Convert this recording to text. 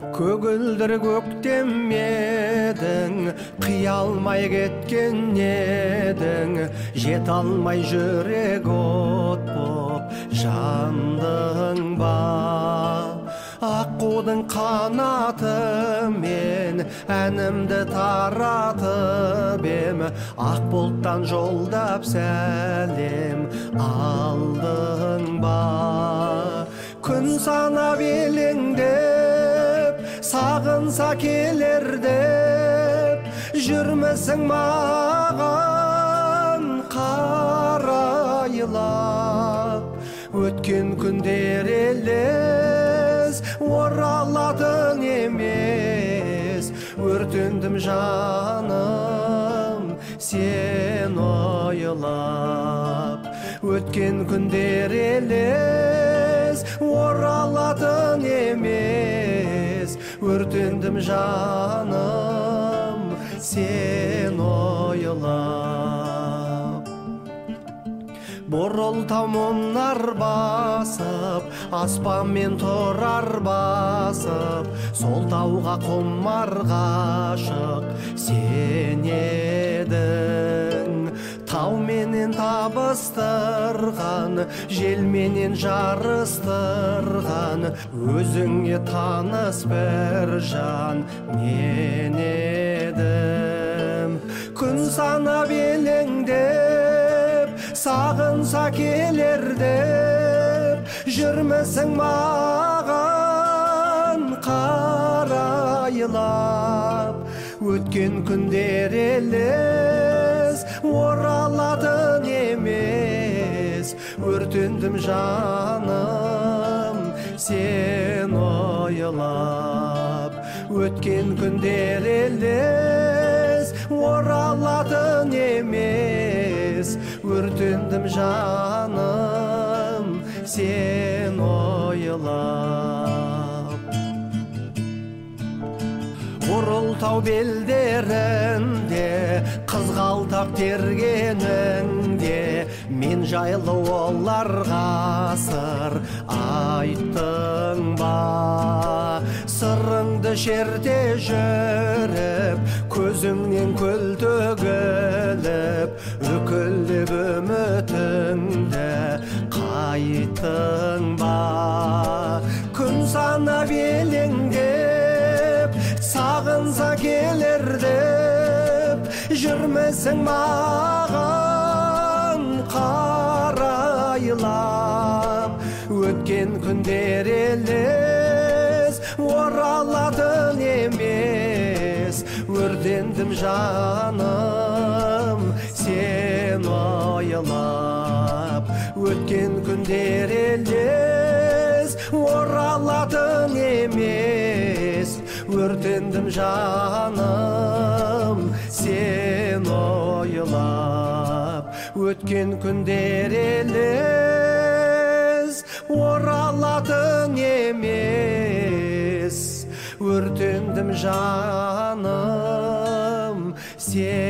Көгілдір көктем едің, қия алмай кеткен едің, жет алмай жүрек от боп жандың ба. Аққудың қанатымен әнімді таратып ем, ақ бұлттан жолдап сәлем алдың ба. Күн санап елеңдеп, сағынса келер деп, жүрмісің маған қарайлап. Өткен күндер елес, оралатын емес, өртендім жаным сен ойлап. Өткен күндер елес, оралатын емес, өртендім жаным сен ойлап. Борылтау мұнар басып, аспанмен тұрар басып, сол тауға құмар ғашық сен едің. Тауменен табыстырған, желменен жарыстырған, өзіңе таныс бір жан мен едім. Күн санап елеңдеп, сағынса келер деп, жүрмісің маған қарайлап. Өткен күндер елес, оралатын емес, өртендім жаным сен ойлап. Өткен күндер елес, оралатын емес, өртендім жаным сен ойлап. Борылтау белдерінде, қызғалдақ тергеніңде, мен жайлы оларға сыр айттың ба. Сырыңды шерте жүріп, көзіңнен көл төгіліп, үкіліп үмітіңді қайттың ба. Күн санап елеңдеп, сағынса келер деп, жүрмісің маған қарайлап. Өткен күндер елес, оралатын емес, өртендім жаным сен ойлап. Өткен күндер елес, оралатын емес, өртендім жаным сен ойлап. Өткен күндер елес, оралатын емес, өртендім жаным сен